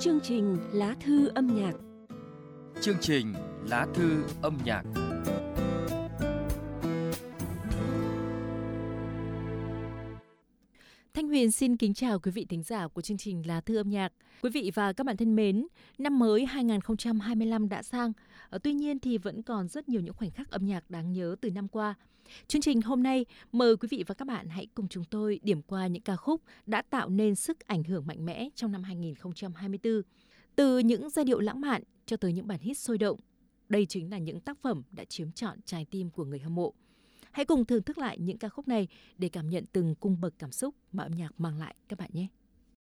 Chương trình Lá thư âm nhạc. Chương trình Lá thư âm nhạc. Thanh Huyền xin kính chào quý vị thính giả của chương trình Lá thư âm nhạc. Quý vị và các bạn thân mến, năm mới 2025 đã sang. Tuy nhiên thì vẫn còn rất nhiều những khoảnh khắc âm nhạc đáng nhớ từ năm qua. Chương trình hôm nay mời quý vị và các bạn hãy cùng chúng tôi điểm qua những ca khúc đã tạo nên sức ảnh hưởng mạnh mẽ trong năm 2024. Từ những giai điệu lãng mạn cho tới những bản hit sôi động. Đây chính là những tác phẩm đã chiếm trọn trái tim của người hâm mộ. Hãy cùng thưởng thức lại những ca khúc này để cảm nhận từng cung bậc cảm xúc mà âm nhạc mang lại các bạn nhé.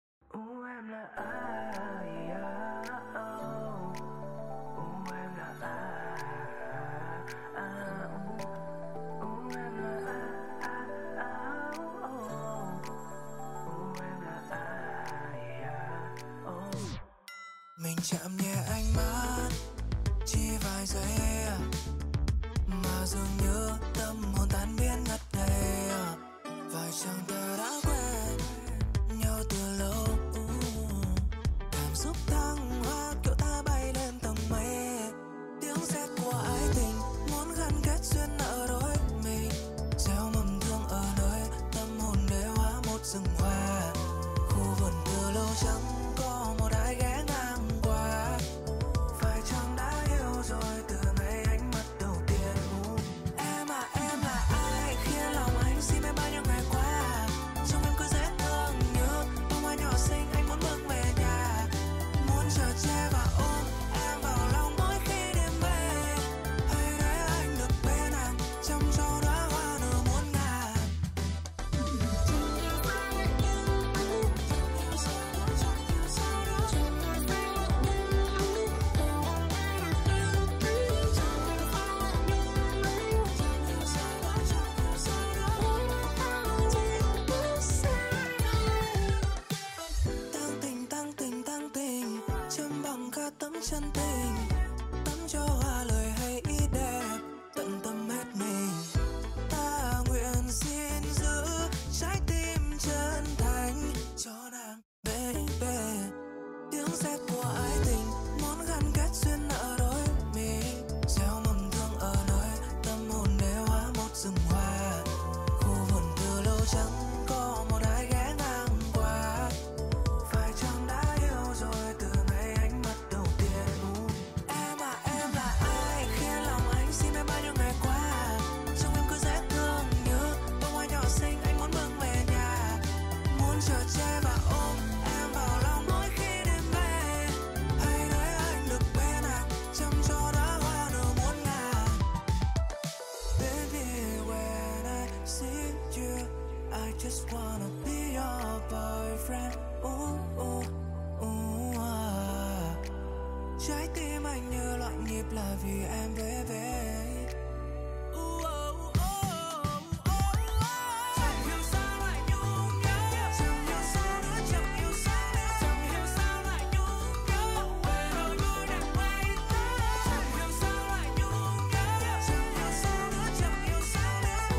Mình chạm nhẹ ánh mắt chỉ vài giây mà dường như tâm hồn tan biến ngất ngây, phải chăng ta đã quen nhau từ lâu, cảm xúc thăng hoa kiểu ta bay lên tầng mây, tiếng sét của ái tình muốn gắn kết duyên nợ đôi mình, gieo mầm thương ở nơi tâm hồn để hóa một rừng hoa, khu vườn từ lâu chẳng có một ai ghé ngang qua, phải chăng đã yêu rồi từ ngày ánh mắt đầu tiên. Em là ai khiến lòng anh si mê bao nhiêu ngày qua, trong em cứ dễ thương như bông hoa nhỏ xinh anh muốn bước về nhà, muốn chở che và ôm em vào lòng mỗi khi đêm về, hãy để anh được bên nàng chăm cho đóa hoa nở muôn ngàn. Tăng tình châm bằng cả tấm chân tình, tắm cho hoa lời hay ý đẹp, tận tâm hết mình. Ta nguyện xin giữ trái tim chân thành cho nàng, baby. Tiếng sét của ái tình muốn gắn kết duyên nợ đôi mình, gieo mầm thương ở nơi tâm hồn để hóa một rừng hoa, khu vườn từ lâu chẳng có một ai ghé ngang qua, phải chăng đã yêu rồi từ ngày ánh mắt đầu tiên. Em là ai khiến lòng anh si mê bao nhiêu ngày qua, trong em cứ dễ thương như bông hoa nhỏ xinh anh muốn bưng về nhà, muốn chở che và ôm em vào lòng mỗi khi đêm về, hãy để anh được bên nàng chăm cho đóa hoa nở muôn ngàn. Baby, when I see you, I just wanna be your boyfriend. Trái tim anh như loạn nhịp là vì em baby. Chẳng hiểu sao lại nhung nhớ, chẳng hiểu sao nữa, chẳng hiểu sao nữa, chẳng hiểu sao lại nhung nhớ, về đôi môi đẹp quay tới. Chẳng hiểu sao lại nhung nhớ, chẳng hiểu sao nữa, chẳng hiểu sao nữa.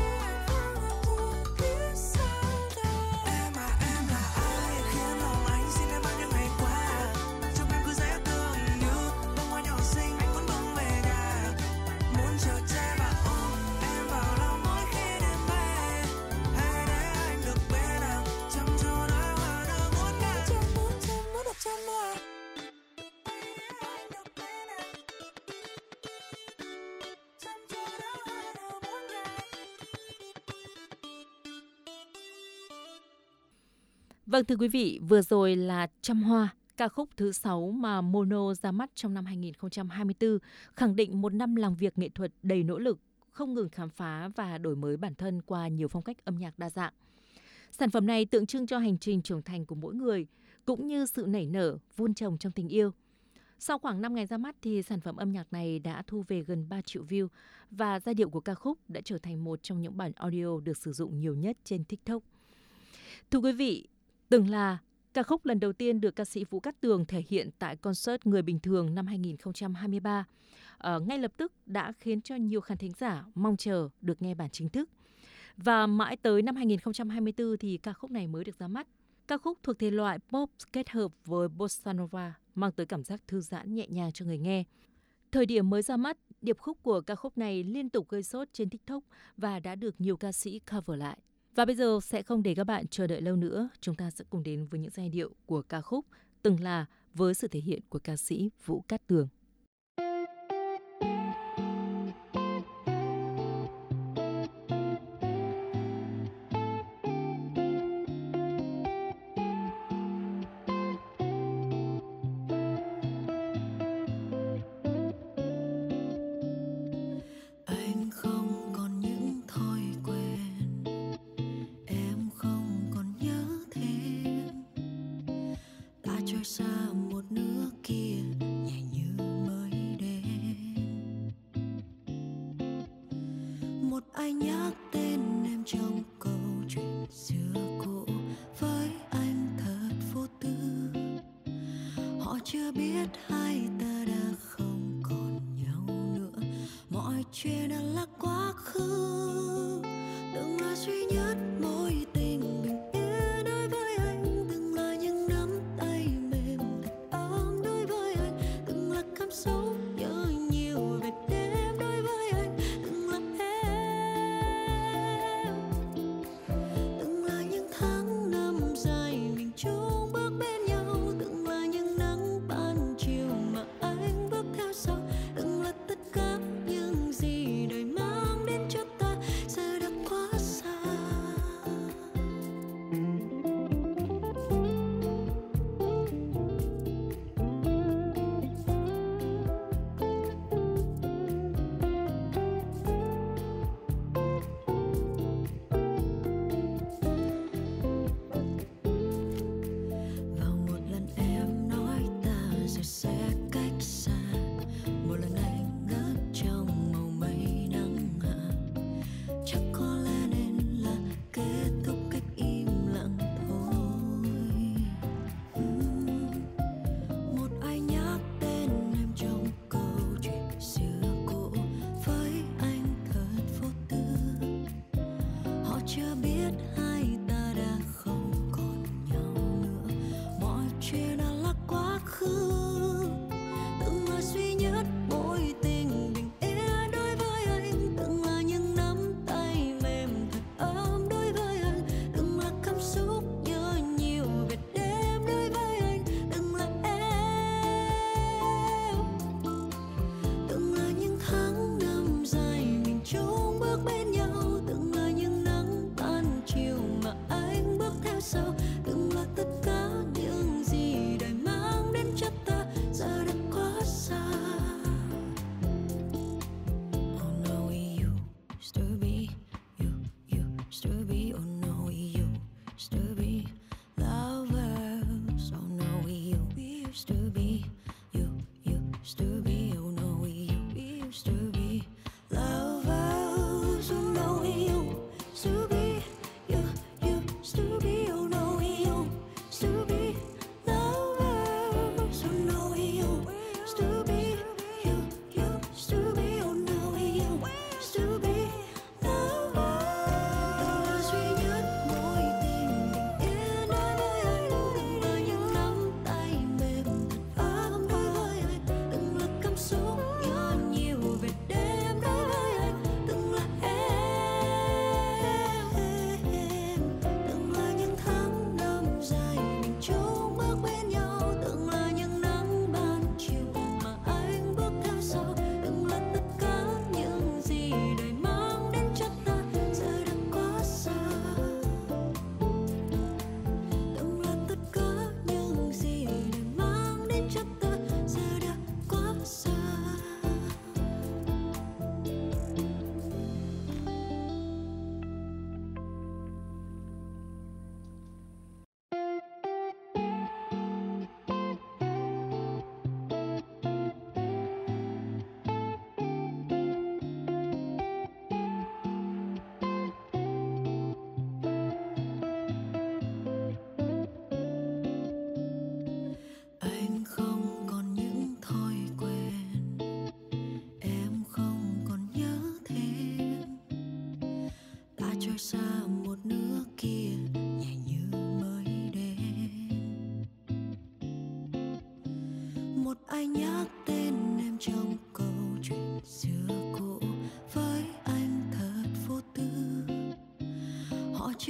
Em là ai khiến lòng anh si mê bao nhiêu ngày qua, trong em cứ dễ thương như bông hoa nhỏ xinh anh muốn bưng về nhà, muốn chở che và ôm em vào lòng mỗi khi đêm về, hãy để anh được bên nàng chăm cho đóa hoa nở muôn ngàn. Muốn được chân hoa. Anh được bên nàng chăm cho đóa hoa nở muôn ngàn. Vâng thưa quý vị, vừa rồi là Trăm Hoa, ca khúc thứ 6 mà Mono ra mắt trong năm 2024, khẳng định một năm làm việc nghệ thuật đầy nỗ lực, không ngừng khám phá và đổi mới bản thân qua nhiều phong cách âm nhạc đa dạng. Sản phẩm này tượng trưng cho hành trình trưởng thành của mỗi người, cũng như sự nảy nở, vun trồng trong tình yêu. Sau khoảng 5 ngày ra mắt thì sản phẩm âm nhạc này đã thu về gần 3 triệu view và giai điệu của ca khúc đã trở thành một trong những bản audio được sử dụng nhiều nhất trên TikTok. Thưa quý vị, từng là ca khúc lần đầu tiên được ca sĩ Vũ Cát Tường thể hiện tại concert Người Bình Thường năm 2023, ngay lập tức đã khiến cho nhiều khán thính giả mong chờ được nghe bản chính thức. Và mãi tới năm 2024 thì ca khúc này mới được ra mắt. Ca khúc thuộc thể loại pop kết hợp với bossa nova mang tới cảm giác thư giãn nhẹ nhàng cho người nghe. Thời điểm mới ra mắt, điệp khúc của ca khúc này liên tục gây sốt trên TikTok và đã được nhiều ca sĩ cover lại. Và bây giờ sẽ không để các bạn chờ đợi lâu nữa, chúng ta sẽ cùng đến với những giai điệu của ca khúc Từng Là với sự thể hiện của ca sĩ Vũ Cát Tường.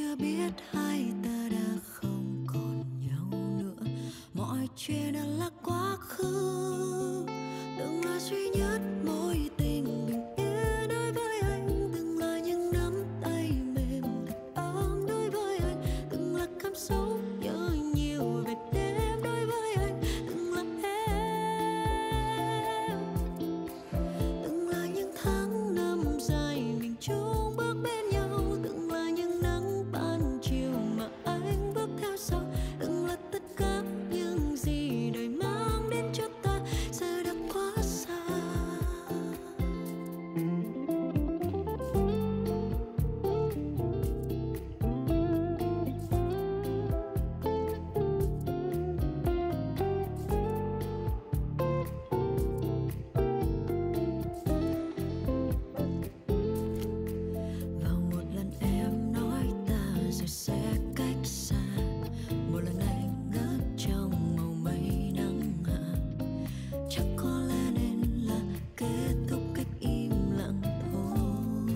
chưa biết hai ta đã không còn nhau nữa, mọi chuyện đã là quá khứ. Từng là duy nhất mối tình bình yên đối với anh, từng là những nắm tay mềm thật ấm đối với anh, từng là cảm xúc nhớ nhiều về đêm đối với anh, từng là em, từng là những tháng năm dài mình chung bước bên nhau, từng là những nắng ban chiều mà anh bước theo sau, từng là tất cả những gì đời mang đến cho ta giờ đã quá xa. Vào một lần em nói ta rồi sẽ cách xa, một lần anh ngất trong màu mây nắng hạ, chắc có lẽ nên là kết thúc cách im lặng thôi.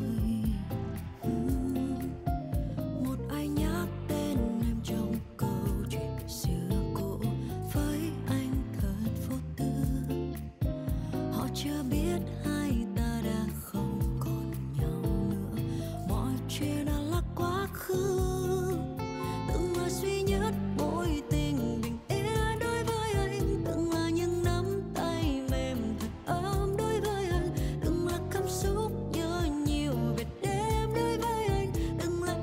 Một ai nhắc tên em trong câu chuyện xưa cũ, với anh thật vô tư. Họ chưa biết hai ta đã không còn nhau nữa, mọi chuyện đã là quá khứ. Từng là duy nhất mối tình bình yên đối với anh, từng là những nắm tay mềm thật ấm đối với anh, từng là cảm xúc nhớ nhiều về đêm đối với anh, từng là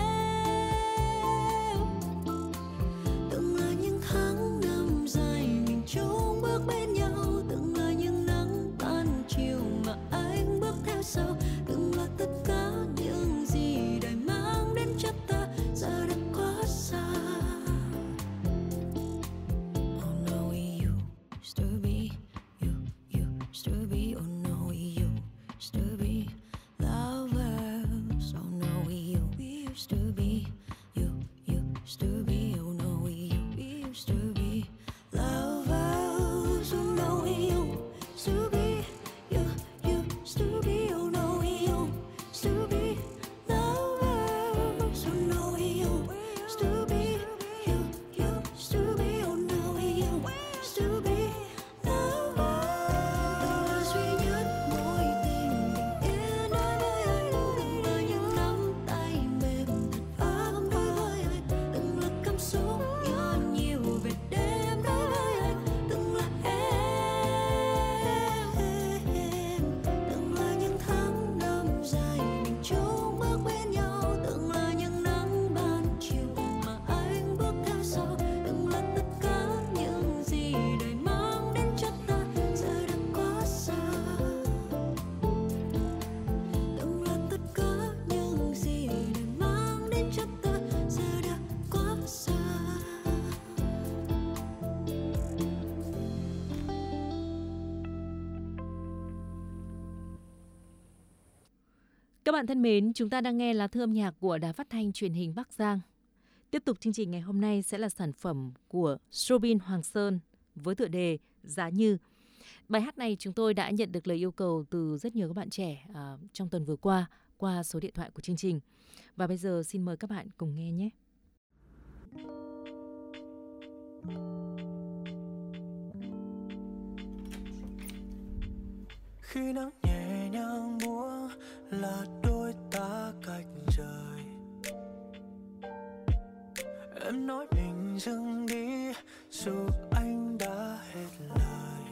em, từng là những tháng năm dài mình chung bước bên nhau, từng là những nắng ban chiều mà anh bước theo sau, từng là tất cả những gì đời mang đến cho ta giờ đã quá xa. Oh no, we used to be, you used to be. Oh no, we used to be lovers. Oh no, we used to be, you used to be. Oh no, we used to be lovers. Oh no, we used to be, you used to be. Oh no, we used to be lovers. Oh no, we used to be, you used to be. Oh no, we used to be lovers. Từng là duy nhất mối tình bình yên đối với anh, từng là những nắm tay mềm thật ấm đối với anh, từng là cảm xúc nhớ nhiều về đêm đối với anh, từng là em, từng là những tháng năm dài mình chung bước bên nhau, từng là những nắng ban chiều mà anh bước theo sau, từng là tất cả những gì đời mang đến cho ta giờ đã quá xa, từng là tất cả những gì đời mang đến cho ta giờ đã quá xa. Các bạn thân mến, chúng ta đang nghe lá thư âm nhạc của Đài Phát thanh Truyền hình Bắc Giang. Tiếp tục chương trình ngày hôm nay sẽ là sản phẩm của Robin Hoàng Sơn với tựa đề Giá Như. Bài hát này chúng tôi đã nhận được lời yêu cầu từ rất nhiều các bạn trẻ trong tuần vừa qua số điện thoại của chương trình. Và bây giờ xin mời các bạn cùng nghe nhé. Khi nắng nhẹ nhàng múa là đôi ta cách rời, em nói mình dừng đi dù anh đã hết lời.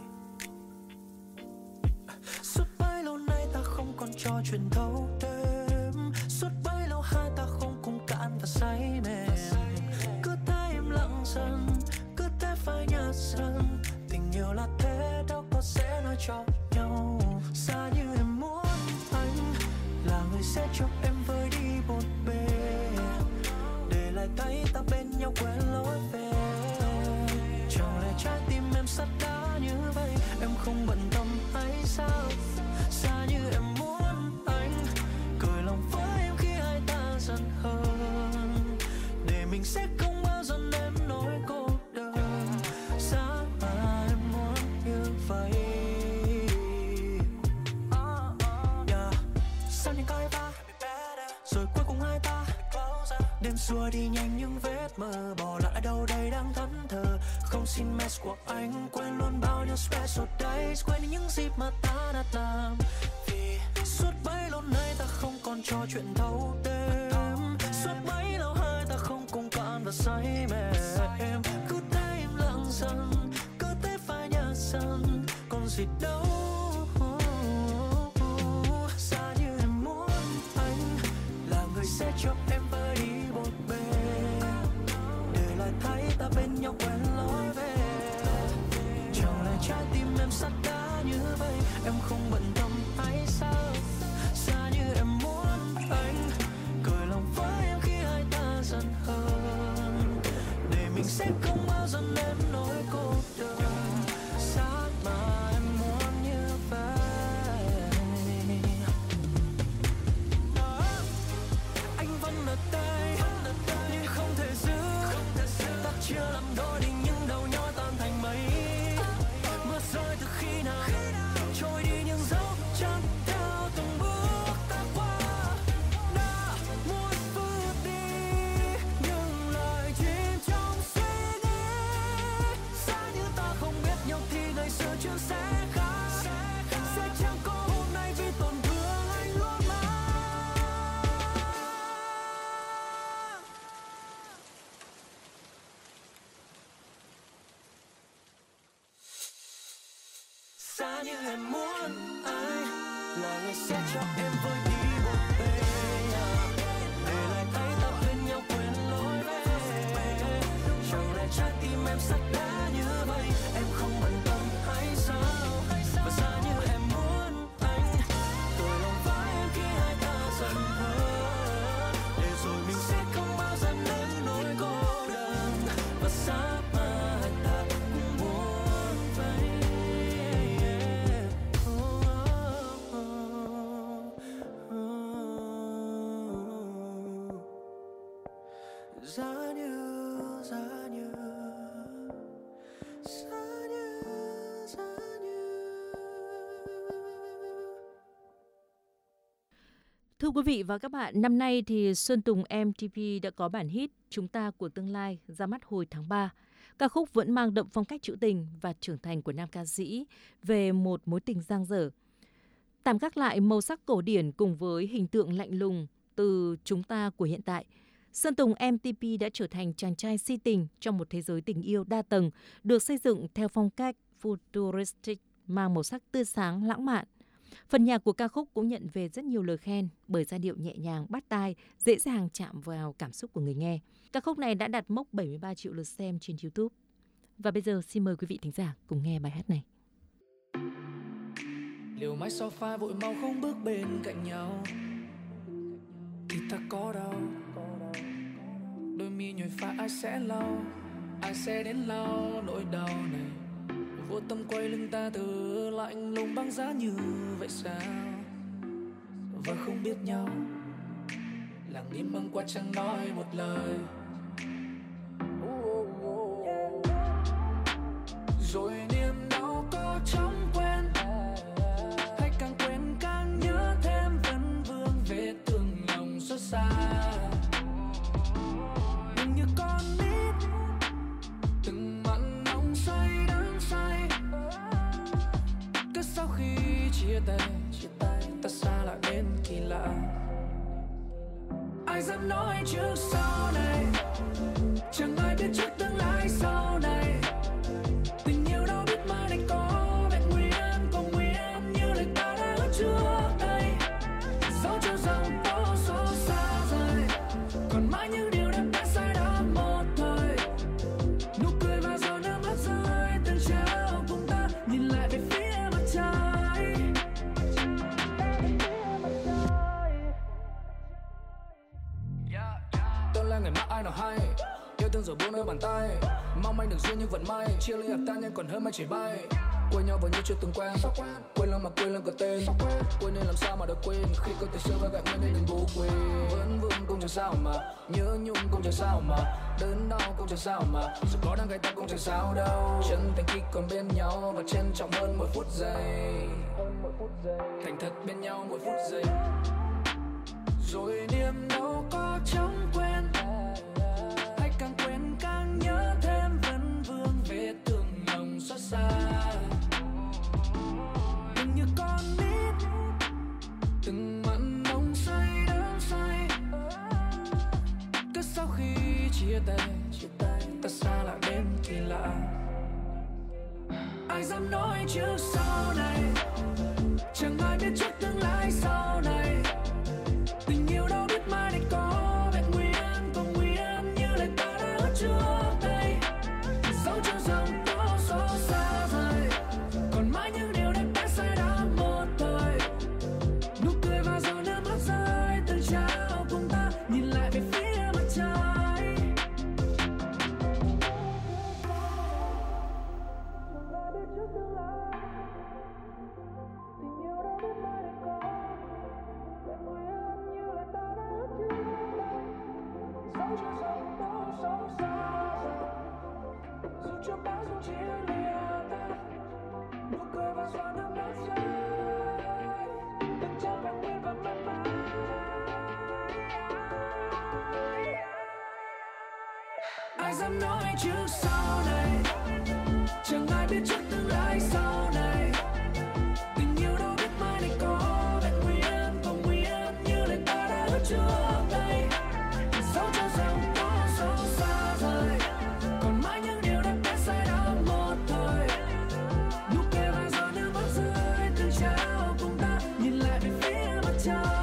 Suốt bấy lâu nay ta không còn trò chuyện thâu đêm, suốt bấy lâu hai ta không cùng cạn và say mềm. Cứ thấy im lặng dần, cứ thế phải nhạt dần. Tình yêu là thế đâu có dễ nói cho nhau. Xa như em muốn anh là người sẽ cho em vơi đi một bề, để lại thấy ta bên nhau quên lối về. Chẳng lẽ trái tim em sắt đá như vậy, em không bận tâm hay sao? Xa như em muốn anh cười lòng với em khi hai ta dần hơn, để mình sẽ không bao giờ em nỗi cô đơn. Giá mà em muốn như vậy. Sau những cái va rồi cuối cùng hai ta đêm xua đi nhanh những vết mờ, bỏ lại đâu đây đang thẫn thờ. Không xin mess của anh, quên luôn bao nhiêu special days, quên đi những dịp mà ta đã làm. Vì suốt bấy lâu nay ta không còn trò chuyện thâu đêm, suốt bấy lâu hai ta không cùng cạn và say mềm. Cứ thế im lặng dần, cứ thế phải nhớ dần, còn gì đâu. Xa như em muốn anh là người sẽ cho em vơi đi một bên, để lại thấy ta bên nhau quen lối về. Chẳng lẽ trái tim em sắt đá như vậy, em không bận tâm hay sao? Xa như em muốn anh cười lòng với em khi hai ta dần hơn, để mình sẽ không bao giờ nếm nỗi cô đơn. Sát mà em muốn như vậy. Anh vẫn ở đây nhưng không thể giữ. Ta chưa làm đôi thì những đầu nhói tan thành mây. Mưa rơi từ khi nào trôi đi những dấu chân theo từng bước ta qua. Đã muốn vượt đi nhưng lại chìm trong suy nghĩ. Xa như ta không biết nhau thì ngày xưa chưa sẽ khác. Sẽ chẳng có hôm nay vì tổn thương anh luôn mà. Xa như em muốn anh là người sẽ cho em vơi đi một bên, để lại thấy ta bên nhau quên lối về. Chẳng lẽ trái tim em sắt đá như vậy, em không bận tâm hay sao? Và xa như em muốn anh cười lòng với em khi hai ta dần hơn, để rồi mình sẽ không bao giờ nếm nỗi cô đơn. Và xa mà hai ta cũng muốn vậy. Giá như, giá như, giá như, giá như. Thưa quý vị và các bạn, năm nay thì Sơn Tùng MTP đã có bản hit Chúng ta của tương lai ra mắt hồi tháng 3. Ca khúc vẫn mang đậm phong cách trữ tình và trưởng thành của nam ca sĩ về một mối tình dang dở. Tạm gác lại màu sắc cổ điển cùng với hình tượng lạnh lùng từ Chúng ta của hiện tại, Sơn Tùng MTP đã trở thành chàng trai si tình trong một thế giới tình yêu đa tầng được xây dựng theo phong cách futuristic mang màu sắc tươi sáng, lãng mạn. Phần nhạc của ca khúc cũng nhận về rất nhiều lời khen bởi giai điệu nhẹ nhàng, bắt tai, dễ dàng chạm vào cảm xúc của người nghe. Ca khúc này đã đạt mốc 73 triệu lượt xem trên YouTube. Và bây giờ xin mời quý vị thính giả cùng nghe bài hát này. Liều mái sofa vội mau không bước bên cạnh nhau thì ta có đau. Đôi mi nhồi pha ai sẽ lau, ai sẽ đến lau nỗi đau này. Vô tâm quay lưng ta từ lạnh lùng băng giá như vậy sao? Và không biết nhau, lặng im băng qua chẳng nói một lời. Rồi niềm đau có chóng quên, hay càng quên càng nhớ thêm vẫn vương vết thương lòng xót xa. Đừng như con nít từng mặn nồng say đắng say. Cứ sau khi chia tay ta xa lại đến kỳ lạ. Ai dám nói trước sau này, chẳng ai biết trước tương lai sau này. Tình yêu đâu biết mà nên có vẹn nguyên, còn nguyên như lời ta đã hứa trước đây. Dẫu cho rằng có số xa rời, còn mãi những điều đẹp đã sai đã một thời. Nụ cười và giọt nước mắt rơi từng trao cùng ta nhìn lại về phía mặt trời. Tương lai ngày mai ai nào hay, yêu thương rồi buông nơi bàn tay. Mong anh được duyên nhưng vận may, chia ly hợp tan nhưng còn hơn mai chỉ bay. Quên nhau vẫn như chưa từng quen, quên lần mà quên lần có tên. Quên nên làm sao mà được quên, khi có thể xưa với vẹn nguyên nên đừng vô quên. Vẫn vương cũng chẳng sao mà, nhớ nhung cũng chẳng sao mà, đớn đau cũng chẳng sao mà, dù có đang gai ta cũng chẳng sao đâu. Chân thành khi còn bên nhau và trân trọng hơn mỗi phút giây, thành thật bên nhau mỗi phút giây. Rồi niềm đau có chóng quên, chia tay, ta xa lại đến kỳ lạ. Ai dám nói trước sau này, chẳng ai biết trước tương lai sau này. Tình yêu đâu biết mai này có vẹn nguyên, còn nguyên như lời ta đã hứa trước đây. Dẫu cho dòng tố số xa rời, còn mãi những điều đẹp đẽ sai đã một thời. Nụ cười và giọt nước mắt rơi từng trao cùng ta, nhìn lại về phía mặt trời. Ai dám nói trước sau này, chẳng ai biết trước tương lai sau này. Tình yêu đâu biết mai này có vẹn nguyên, còn nguyên như lời ta đã hứa trước đây. Dẫu cho dòng tố số xa rời, còn mãi những điều đẹp đẽ sai đã một thời. Nụ cười và giọt nước mắt rơi từng trao cùng ta, nhìn lại về phía mặt trời.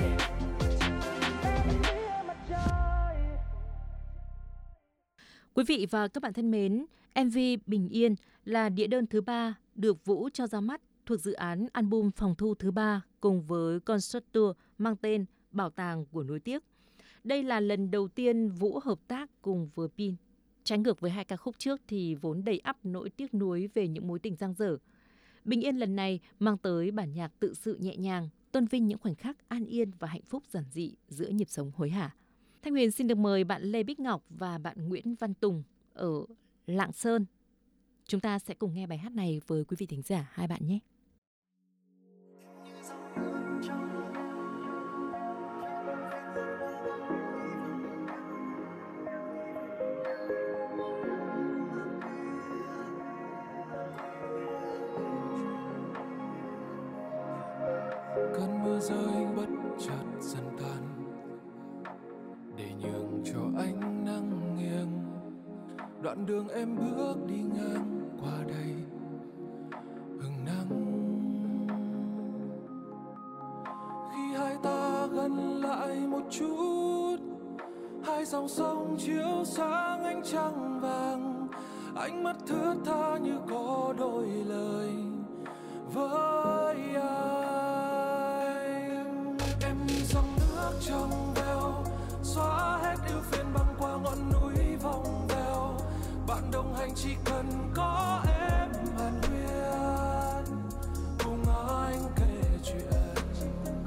Quý vị và các bạn thân mến, MV Bình Yên là đĩa đơn thứ 3 được Vũ cho ra mắt thuộc dự án album phòng thu thứ 3 cùng với concert tour mang tên Bảo tàng của nuối tiếc. Đây là lần đầu tiên Vũ hợp tác cùng với Pin. Trái ngược với hai ca khúc trước thì vốn đầy ắp nỗi tiếc nuối về những mối tình dang dở. Bình Yên lần này mang tới bản nhạc tự sự nhẹ nhàng, tôn vinh những khoảnh khắc an yên và hạnh phúc giản dị giữa nhịp sống hối hả. Thanh Huyền xin được mời bạn Lê Bích Ngọc và bạn Nguyễn Văn Tùng ở Lạng Sơn. Chúng ta sẽ cùng nghe bài hát này với quý vị thính giả hai bạn nhé. Cơn mưa rơi bất chợt dần tan, để nhường cho ánh nắng nghiêng. Đoạn đường em bước đi ngang qua đây hừng nắng. Khi hai ta gần lại một chút, hai dòng sông chiếu sáng ánh trăng vàng. Ánh mắt thướt tha như có đôi lời với anh. Em như dòng nước trong veo, xóa hết ưu phiền băng qua ngọn núi vòng vèo. Bạn đồng hành chỉ cần có em hàn huyên, cùng anh kể chuyện.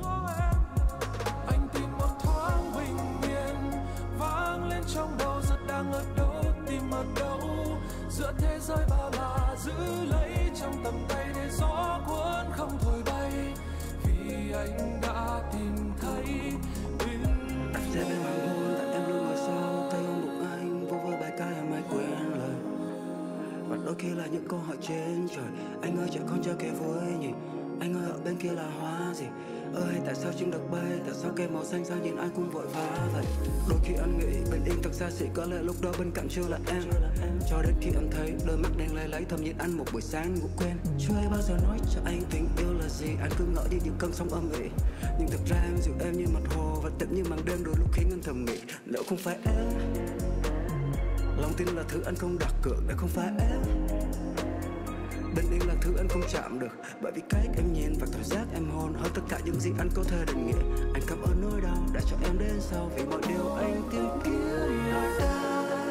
Anh tìm một thoáng bình yên, vang lên trong đầu rất đang ở đâu, tìm ở đâu. Giữa thế giới bao la giữ lấy trong tầm tay để gió cuốn không thổi bay. Vì anh đã tìm thấy anh sẽ bên hoàng hôn, tại em luôn ngồi sau tay ôm bụng anh, vô vơ bài ca em ai quên lời. Và đôi khi là những câu hỏi trên trời. Anh ơi trẻ con chưa kể vui nhỉ, anh ơi ở bên kia là hoa gì. Ơi tại sao chim được bay, tại sao cây màu xanh sao nhìn anh cũng vội vã vậy. Đôi khi anh nghĩ bình yên thật xa xỉ, có lẽ lúc đó bên cạnh chưa là em. Cho đến khi anh thấy đôi mắt đen lay lấy thầm nhìn anh một buổi sáng ngủ quên. Chưa ai bao giờ nói cho anh tình yêu là gì, anh cứ ngỡ đi những cơn sóng âm ỉ. Nhưng thật ra em dịu em như mặt hồ và tĩnh như màn đêm, đôi lúc khiến anh thầm nghĩ nếu không phải em. Lòng tin là thứ anh không đặt cược, nếu không phải em. Bình yên là thứ anh không chạm được, bởi vì cách em nhìn và cảm giác em hôn hơn tất cả những gì anh có thể định nghĩa. Anh cảm ơn nỗi đau đã cho em đến sau, vì mọi điều anh tìm kiếm ở đây.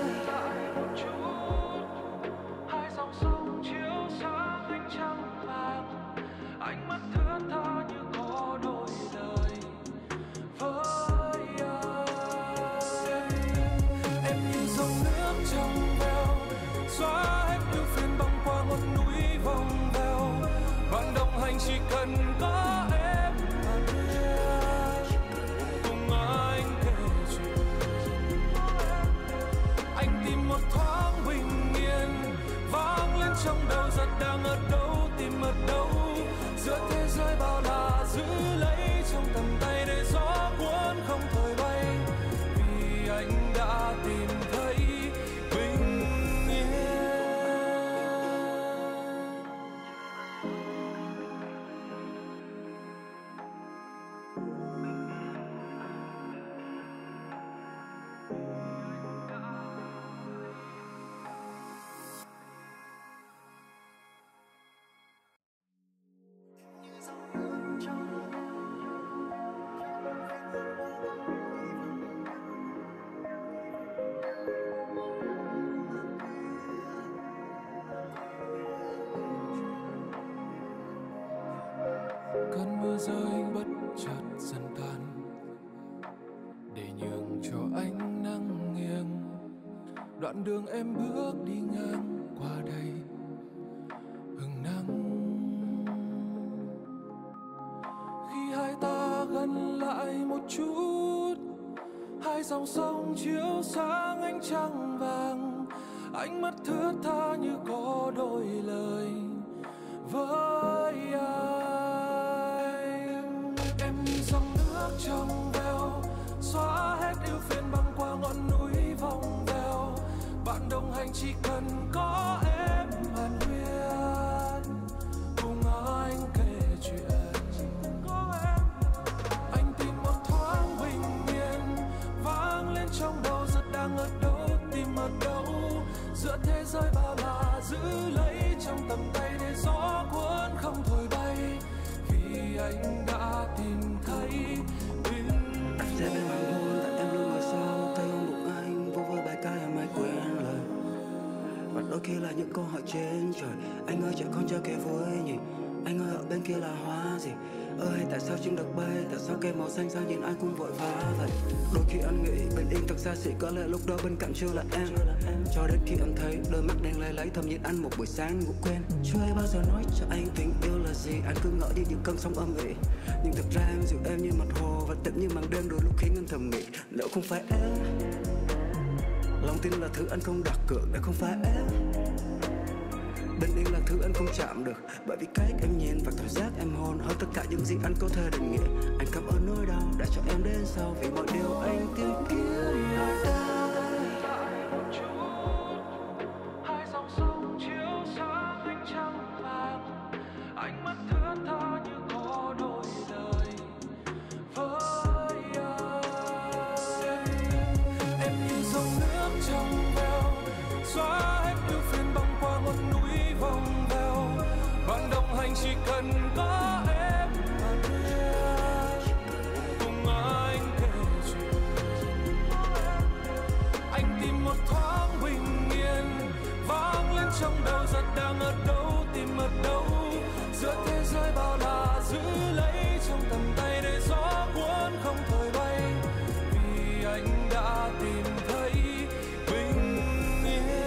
hai dòng sông chiếu sáng ánh trăng vàng. Ánh mắt thướt tha như có đôi lời với anh. Em như dòng nước trong veo, xóa hết ưu phiền băng qua ngọn núi vòng vèo. Bạn đồng hành chỉ cần có em và biết, cùng anh kể chuyện. Anh tìm một thoáng bình yên, vang lên trong đầu giật đang ở đâu, tìm ở đâu. Giữa thế giới bao la giữ lấy trong tầm tay để gió cuốn không thổi bay. Vì anh đã tìm rơi bất chợt dần tan, để nhường cho ánh nắng nghiêng. Đoạn đường em bước đi ngang qua đây hừng nắng. Khi hai ta gần lại một chút, hai dòng sông chiếu sáng ánh trăng vàng, ánh mắt thướt tha như có đôi lời với anh. Em như dòng nước trong veo, xóa hết ưu phiền băng qua ngọn núi vòng vèo. Bạn đồng hành chỉ cần có em hàn huyên, cùng anh kể chuyện. Anh tìm một thoáng bình yên, vang lên trong đầu rất đang ở đâu, tìm ở đâu. Giữa thế giới bao la giữ lấy trong tầm tay, để gió cuốn không thổi bay. Vì anh đã tìm thấy bình yên. Sẽ bên hoàng hôn tại em luôn ngồi sau, tay ôm bụng anh vô vơ bài ca em ai quên lời. Và đôi khi là những câu hỏi trên trời. Anh ơi trẻ con chưa kể vui nhỉ? Anh ơi ở bên kia là hoa gì? Ơi tại sao chim được bay? Tại sao cây màu xanh ra nhìn ai cũng vội vã vậy? Đôi khi anh nghĩ bình yên thật xa xỉ, có lẽ lúc đó bên cạnh chưa là em. Cho đến khi anh thấy đôi mắt đen lấy thầm nhìn anh một buổi sáng ngủ quên. Chưa ai bao giờ nói cho anh tình yêu là gì. Anh cứ ngỡ đi những cơn sóng âm ỉ, nhưng thực ra em dịu em như mặt hồ và tĩnh như màn đêm, đôi lúc khiến anh thầm nghĩ nếu không phải em. Lòng tin là thứ anh không đặt cược, nếu không phải em. Bình yên là thứ anh không chạm được, bởi vì cách em nhìn và cảm giác em hôn hơn tất cả những gì anh có thể định nghĩa. Anh cảm ơn nỗi đau đã cho em đến sau, vì mọi điều anh tìm kiếm ở đây. Hai dòng sông chiếu sáng ánh trăng vàng, ánh mắt thướt tha như có đôi lời với anh. Em như dòng nước trong veo, xóa hết ưu phiền băng qua ngọn núi vòng vèo. Bạn đồng hành chỉ cần có em hàn huyên, cùng anh kể chuyện. Anh tìm một thoáng bình yên, vang lên trong đầu rất đang ở đâu, tìm ở đâu. Giữa thế giới bao la giữ lấy trong tầm tay, để gió cuốn không thổi bay. Vì anh đã tìm thấy bình yên.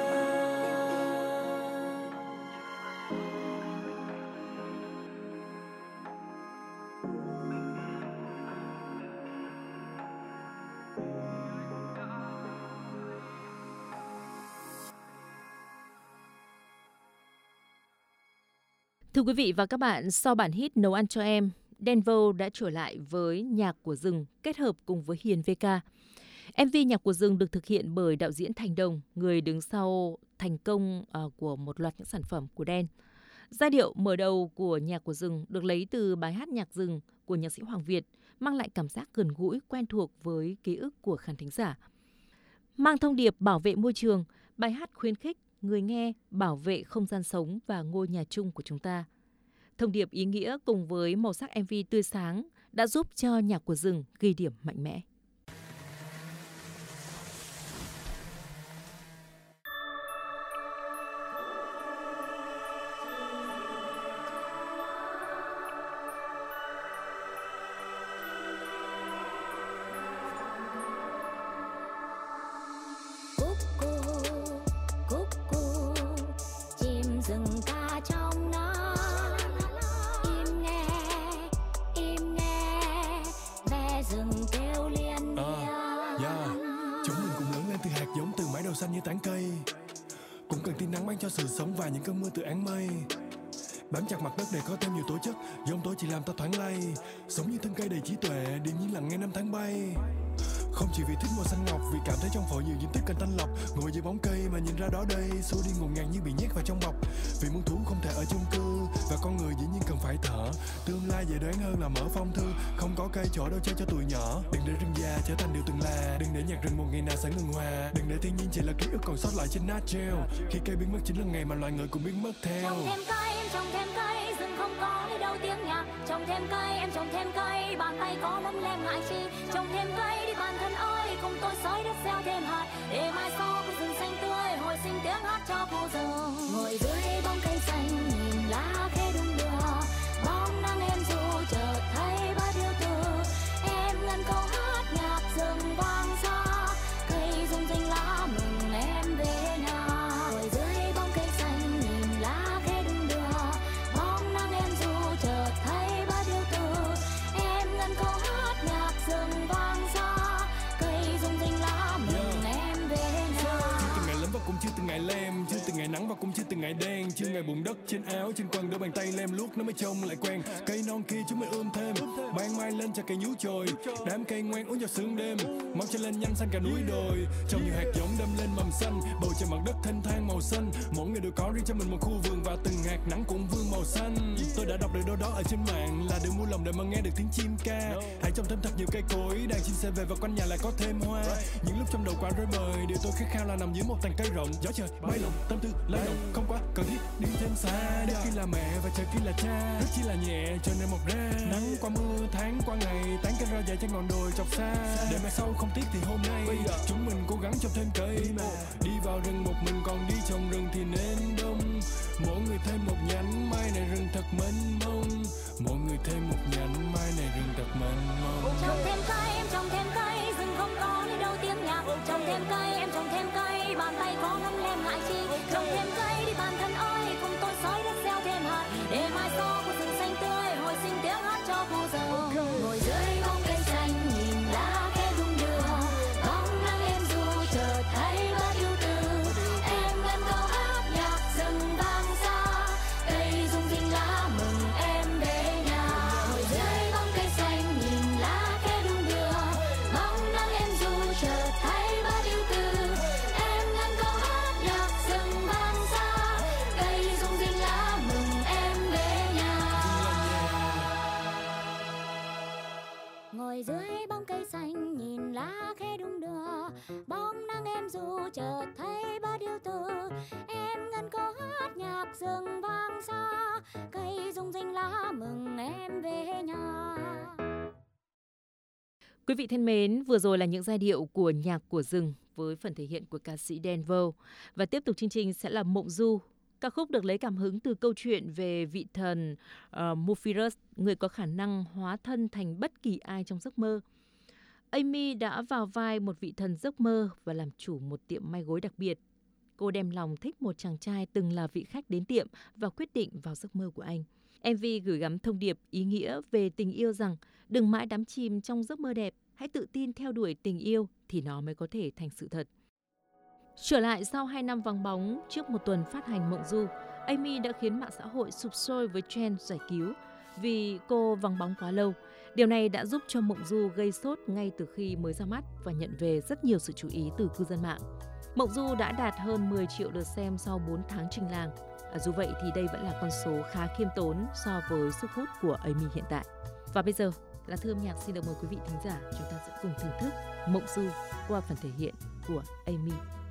Thưa quý vị và các bạn, sau bản hit Nấu ăn cho em, Đen Vâu đã trở lại với nhạc của rừng kết hợp cùng với Hiền VK. MV Nhạc của rừng được thực hiện bởi đạo diễn Thành Đồng, người đứng sau thành công của một loạt những sản phẩm của Đen. Giai điệu mở đầu của Nhạc của rừng được lấy từ bài hát Nhạc rừng của nhạc sĩ Hoàng Việt, mang lại cảm giác gần gũi, quen thuộc với ký ức của khán thính giả. Mang thông điệp bảo vệ môi trường, bài hát khuyến khích người nghe bảo vệ không gian sống và ngôi nhà chung của chúng ta. Thông điệp ý nghĩa cùng với màu sắc MV tươi sáng đã giúp cho Nhạc của rừng ghi điểm mạnh mẽ. Xanh như tán cây, cũng cần tia nắng ban cho sự sống và những cơn mưa từ áng mây. Bám chặt mặt đất để có thêm nhiều tố chất, giông tố chỉ làm ta thoáng lay. Sống như thân cây đầy trí tuệ, điềm nhiên lặng nghe năm tháng bay. Không chỉ vì thích màu xanh ngọc, vì cảm thấy trong phổi nhiều diện tích cần thanh lọc. Ngồi dưới bóng cây mà nhìn ra đó đây, xua đi ngột ngạt như bị nhét vào trong bọc. Vì muôn thú không thể ở chung cư, và con người dĩ nhiên cần phải thở. Tương lai dễ đoán hơn là mở phong thư, không có cây chỗ đâu chơi cho tụi nhỏ. Đừng để rừng già trở thành điều từng là, đừng để nhạc rừng một ngày nào sẽ ngừng hòa. Đừng để thiên nhiên chỉ là ký ức còn sót lại trên nát treo. Khi cây biến mất chính là ngày mà loài người cũng biến mất theo. Trồng thêm cây, rừng không có đi đâu tiếng nhạc. Trồng thêm cây, em trồng thêm cây, bàn tay có mong lem ngại chi. Trồng thêm cây đi bạn thân ơi, cùng tôi xới đất gieo thêm hạt, để mai sau khu rừng xanh tươi hồi sinh tiếng hát cho khu rừng. Ngồi dưới bóng cây xanh nhìn lá khẽ đung đưa, bóng nắng êm ru chờ nắng và cũng chưa từng ngại đen. Chưa ngày bụng đất trên áo, trên quần đôi bàn tay lem luốc nó mới trông lại quen. Cây non kia chúng mới ươm thêm, ban mai lên cho cây nhú chồi. Đám cây ngoan uống vào sương đêm, mong cho lên nhanh xanh cả núi đồi. Trong nhiều hạt giống đâm lên mầm xanh, bầu trời mặt đất thênh thang màu xanh. Mỗi người đều có riêng cho mình một khu vườn và từng hạt nắng cũng vương màu xanh. Tôi đã đọc được đâu đó ở trên mạng là đừng mua lòng để mà nghe được tiếng chim ca. Hãy trồng thêm thật nhiều cây cối, đàn chim sẽ về và quanh nhà lại có thêm hoa. Những lúc trong đầu quá rối bời, điều tôi khát khao là nằm dưới một tàn cây rộng. Gió trời bay lộng, tâm tư lay động, không quá cần thiết đi thêm xa. Đất kia là mẹ và trời kia là cha, đất chỉ là nhẹ cho nên mọc ra. Nắng qua mưa, tháng qua ngày, tán cây rau dại trên ngọn đồi chọc xa. Để mai sau không tiếc thì hôm nay chúng mình cố gắng trồng thêm cây. Đi vào rừng một mình còn đi trồng rừng thì nên đông. Mỗi người thêm một nhánh, mai này rừng thật mênh mông. Mỗi người thêm một nhánh, mai này rừng thật mênh mông. Trồng thêm cây, em trồng thêm cây, rừng không có nơi đâu tiếng nhạc. Trồng thêm cây, em trồng thêm cây, bàn tay có nắm lem ngại chi. Trồng thêm cây đi bạn thân ơi, cùng tôi xói đất gieo thêm hạt. Để mai sau của rừng xanh tươi, hồi sinh tiếng hát cho khu rừng. Ngồi dưới bóng cây xanh, nhìn lá khẽ rung đưa. Bóng nắng êm du, chợt thấy bớt ưu tư. Em ngân câu hát nhạc rừng vang xa, cây rung rinh lá mừng em về nhà. Ngồi dưới bóng cây xanh, nhìn lá khẽ rung đưa. Bóng nắng êm du, chợt thấy bớt ưu tư. Em ngân câu hát nhạc rừng vang xa, cây rung rinh lá mừng em về nhà. Ngồi dưới bóng cây xanh, nhìn lá khẽ đung đưa. Bóng nắng em du, chợt thấy bớt ưu tư. Em ngân câu hát nhạc rừng vang xa, cây rung rinh lá mừng em về nhà. Quý vị thân mến, vừa rồi là những giai điệu của nhạc của rừng với phần thể hiện của ca sĩ Dan Vâu. Và tiếp tục chương trình sẽ là Mộng Du. Ca khúc được lấy cảm hứng từ câu chuyện về vị thần Mufirus, người có khả năng hóa thân thành bất kỳ ai trong giấc mơ. Amy đã vào vai một vị thần giấc mơ và làm chủ một tiệm may gối đặc biệt. Cô đem lòng thích một chàng trai từng là vị khách đến tiệm và quyết định vào giấc mơ của anh. MV gửi gắm thông điệp ý nghĩa về tình yêu rằng đừng mãi đắm chìm trong giấc mơ đẹp, hãy tự tin theo đuổi tình yêu thì nó mới có thể thành sự thật. Trở lại sau 2 năm vắng bóng, trước một tuần phát hành Mộng Du, Amy đã khiến mạng xã hội sụp sôi với trend giải cứu vì cô vắng bóng quá lâu. Điều này đã giúp cho Mộng Du gây sốt ngay từ khi mới ra mắt và nhận về rất nhiều sự chú ý từ cư dân mạng. Mộng Du đã đạt hơn 10 triệu lượt xem sau 4 tháng trình làng. Dù vậy thì đây vẫn là con số khá khiêm tốn so với sức hút của Amy hiện tại. Và bây giờ, Lá Thư âm nhạc xin được mời quý vị thính giả chúng ta sẽ cùng thưởng thức Mộng Du qua phần thể hiện của Amy.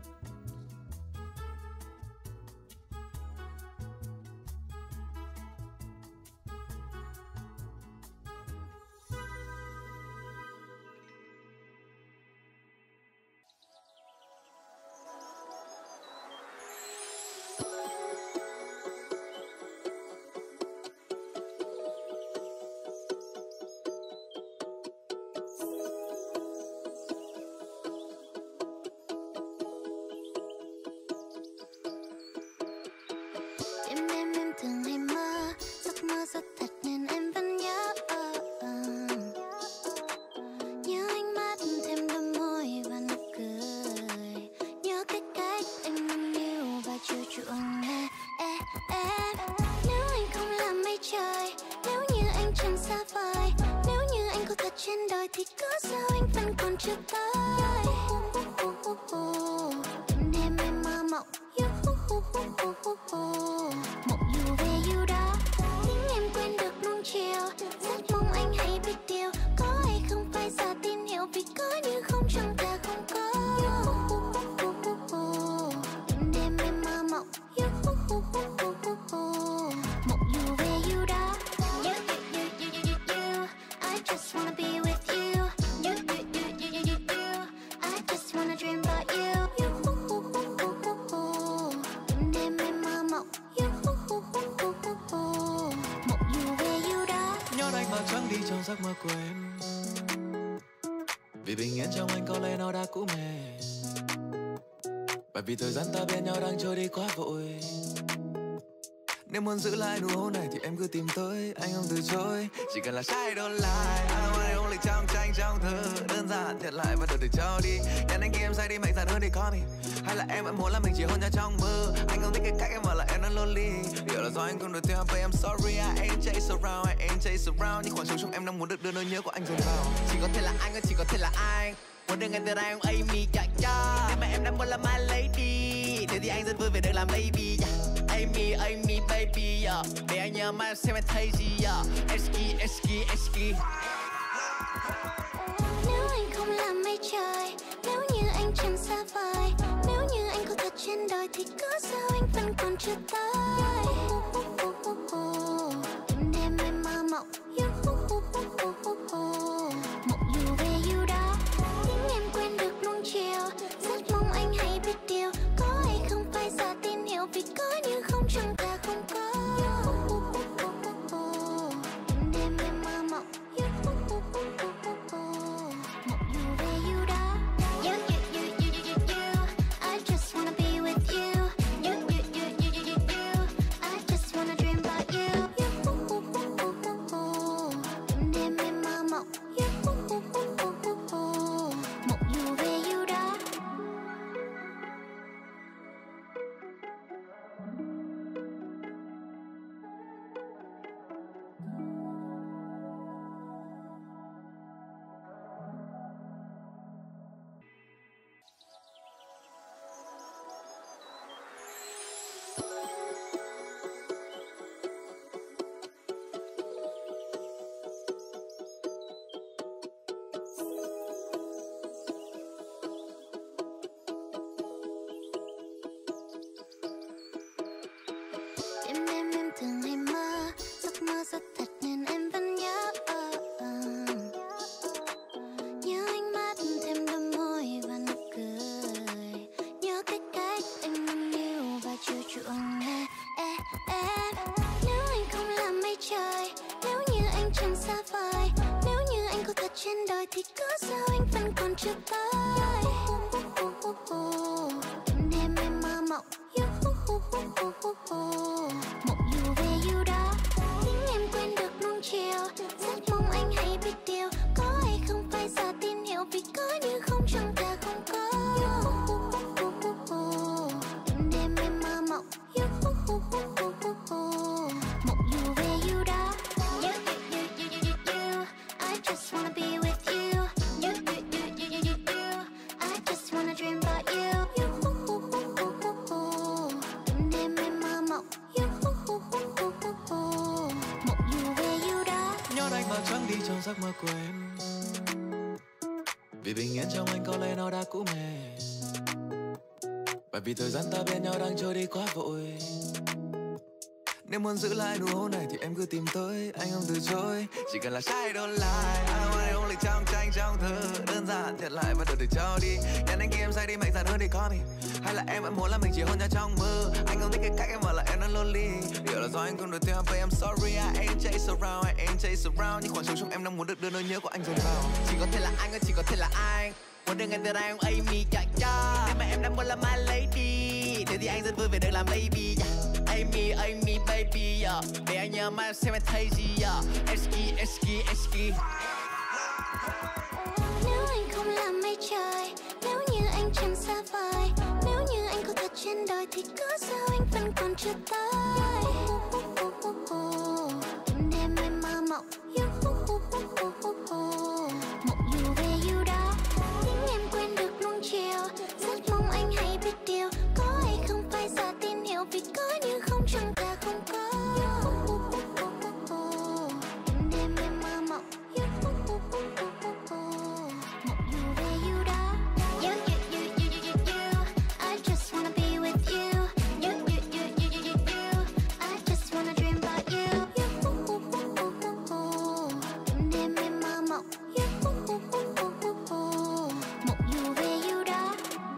giấc mơ của em. Vì bình yên trong anh có lẽ nó đã cũ mềm, bởi vì thời gian ta bên nhau đang trôi đi quá vội. Nếu muốn giữ lại nụ hôn này thì em cứ tìm tới, anh không từ chối. Chỉ cần là trái don't lie, I don't want it only lịch trong tranh trong thơ đơn giản thiệt lại và đổi từ cho đi. Nhắn anh khi em say đi mạnh dạn hơn thì có mình. Hay là em vẫn muốn là mình chỉ hôn nhau trong mơ. Anh không thích cái cách em bảo là em nó lonely. Điều là do anh không được theo but I'm sorry I ain't chase around. Nhưng khoảng trống trong em đang muốn được đưa nỗi nhớ của anh dồn vào. Chỉ có thể là anh, chỉ có thể là anh. Muốn được anh từ đây ông Amy cha cha. Nhưng mà em đang muốn là my lady. Thế thì anh rất vui về được làm baby. Amy baby để anh nhớ mai xem em thấy gì Eski. Nếu anh không làm mây trời, nếu như anh chẳng xa vời, nếu như anh có thật trên đời thì cớ sao anh vẫn còn chưa tới. Đêm đêm em mơ mộng, mộng dù về dù đó, tiếng em quên được nuông chiều. Rất mong anh hãy biết điều, có hay không phải giả tín hiệu, vì có như không chúng ta không có. Đêm đêm em mơ mộng, mộng dù về dù đó. You, I just wanna be with you. You, I just wanna dream about you. Đêm đêm em mơ mộng, mộng dù về dù đó. Đêm đêm em thường hay mơ, giấc mơ rất thật nên em vẫn nhớ. Nhớ ánh mắt thêm đôi môi và nụ cười, nhớ cái cách anh nâng niu và chiều chuộng em. Nếu anh không làm mây trời, nếu như anh chẳng xa vời, nếu như anh có thật trên đời thì cớ sao anh vẫn còn chưa tới. Đêm đêm em mơ mộng, mộng dù về dù đó, tiếng em quên được nuông chiều. Rất mong anh hãy biết điều, có hay không phải giả tín hiệu, vì có như không chúng ta không có. Đêm đêm em mơ mộng, mộng dù về dù đó. You, I just wanna be with you. You, I just wanna dream about you. Đêm đêm em mơ mộng, mộng dù về dù đó. Nhớ anh vào trắng đi trong giấc mơ của em. Vì bình yên trong anh có lẽ nó đã cũ mềm. Bởi vì thời gian ta bên nhau đang trôi đi quá vội. Nếu muốn giữ lại nụ hôn này thì em cứ tìm tới, anh không từ chối. Chỉ cần là sai don't lie. I don't wanna only trong tranh trong thơ đơn giản thiệt lại và đổi từ cho đi. Nhắn anh khi em say đi mạnh dạn hơn thì có mình. Hay là em vẫn muốn là mình chỉ hôn nhau trong mơ. Anh không thích cái cách em bảo là em nó lonely. Điều là do anh không được theo but I'm sorry I ain't chase around. Nhưng khoảng trống trong em đang muốn được đưa nỗi nhớ của anh dồn vào. Chỉ có thể là anh, chỉ có thể là anh. Muốn được anh từ đây ông Amy cha cha. Nhưng mà em đang muốn là my lady. Thế thì anh rất vui về được làm baby. Amy baby để anh nhớ mai xem em thấy gì Eski. Nếu anh không làm mây trời, nếu như anh chẳng xa vời, nếu như anh có thật trên đời thì cớ sao anh vẫn còn chưa tới. Đêm đêm em mơ mộng, mộng dù về dù đó, tiếng em quên được nuông chiều. Rất mong anh hãy biết điều, có hay không phải giả tín hiệu, vì có như không chúng ta không có. Đêm đêm em mơ mộng, mộng dù về dù đó. You, I just wanna be with you. You, I just wanna dream about you. Đêm đêm em mơ mộng, mộng dù về dù đó.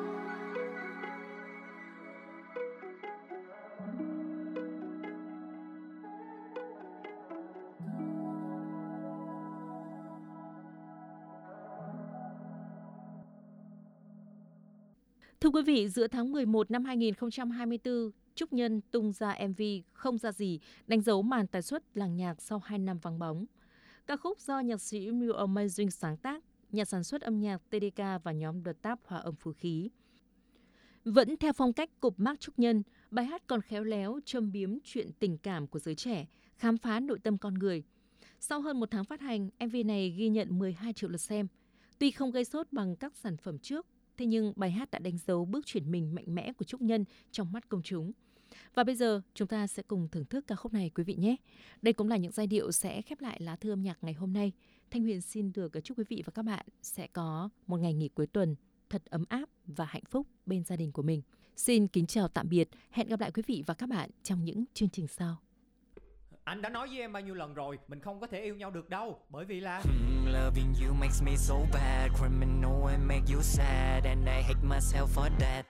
Thưa quý vị, giữa tháng 11 năm 2024, Trúc Nhân tung ra MV Không Ra Gì, đánh dấu màn tái xuất làng nhạc sau 2 năm vắng bóng. Ca khúc do nhạc sĩ Real Amazing sáng tác, nhà sản xuất âm nhạc TDK và nhóm The Tap hòa âm phối khí. Vẫn theo phong cách cụp Mark Trúc Nhân, bài hát còn khéo léo châm biếm chuyện tình cảm của giới trẻ, khám phá nội tâm con người. Sau hơn 1 tháng phát hành, MV này ghi nhận 12 triệu lượt xem. Tuy không gây sốt bằng các sản phẩm trước, thế nhưng bài hát đã đánh dấu bước chuyển mình mạnh mẽ của Trúc Nhân trong mắt công chúng. Và bây giờ chúng ta sẽ cùng thưởng thức ca khúc này quý vị nhé. Đây cũng là những giai điệu sẽ khép lại lá thư âm nhạc ngày hôm nay. Thanh Huyền xin được chúc quý vị và các bạn sẽ có một ngày nghỉ cuối tuần thật ấm áp và hạnh phúc bên gia đình của mình. Xin kính chào tạm biệt, hẹn gặp lại quý vị và các bạn trong những chương trình sau. Anh đã nói với em bao nhiêu lần rồi, mình không có thể yêu nhau được đâu, bởi vì là loving you makes me so bad, criminal and make you sad, and I hate myself for that.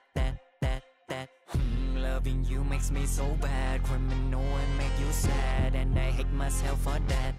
Loving you makes me so bad, criminal and make you sad, and I hate myself for that.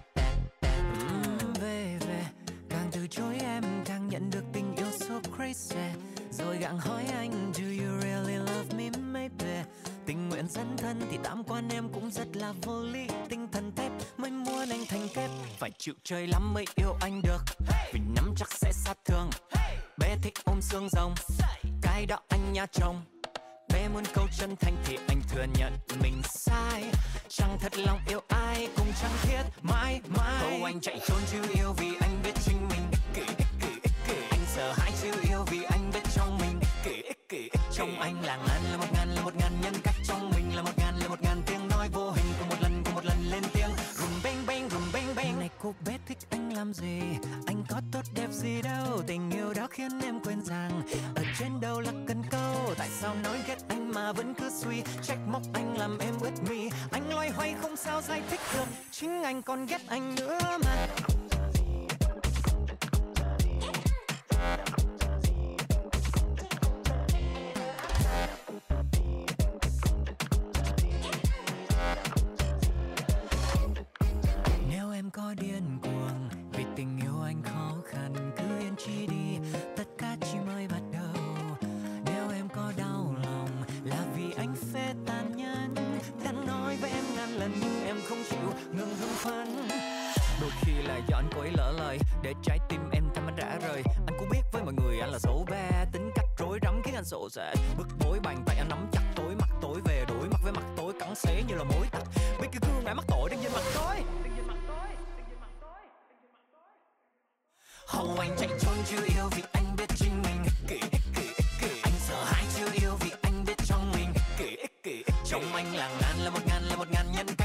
Baby, càng từ chối em càng nhận được tình yêu so crazy, rồi gặng hỏi anh do you really love me maybe. Tình nguyện dẫn thân thì tam quan em cũng rất là vô lý, tinh thần thép mới muốn anh thành kép, phải chịu chơi lắm mới yêu anh được, vì nắm chắc sẽ sát thương. Bé thích ôm xương rồng, cái đó anh nha chồng. Bé muốn câu chân thành thì anh thừa nhận mình sai, chẳng thật lòng yêu ai cũng chẳng thiết mãi mãi. Câu anh chạy trốn chứ yêu vì anh biết chính mình ích kỷ. Anh sợ hãi chứ yêu vì anh biết trong mình ích kỷ. Trong anh là ngàn là một ngàn nhân cách, trong mình là một ngàn tiếng nói vô hình của một lần lên tiếng. Rùm beng beng. Này cô bé thích anh làm gì? Anh có tốt đẹp gì đâu, tình yêu đó khiến em quên rằng ở trên đầu là cần câu. Tại sao nói ghét anh mà vẫn cứ suy, trách móc anh làm em ướt mi. Anh loay hoay không sao giải thích được, chính anh còn ghét anh nữa mà. Nếu em có điên cuồng vì tình yêu anh khó khăn, cứ yên chi đi, tất cả chỉ mới bắt đầu. Nếu em có đau lòng là vì anh phê tàn nhẫn, đã nói với em ngàn lần nhưng em không chịu ngừng hưng phấn. Đôi khi là do anh cố ý lỡ lời để trái tim em thầm anh rã rời. Anh cũng biết với mọi người anh là xấu ba, tính cách rối rắm khiến anh sổ sệt. Bức bối bàn tay anh nắm chặt tối, mặt tối về đối mặt với mặt tối, cắn xé như là mối tặc. Biết cái gương ai mắc tội đang trên mặt tối. Hầu anh chạy trốn chưa yêu vì anh biết chính mình ích kỷ. Anh sợ hãi chưa yêu vì anh biết trong mình ích kỷ. Trong anh là một ngàn nhân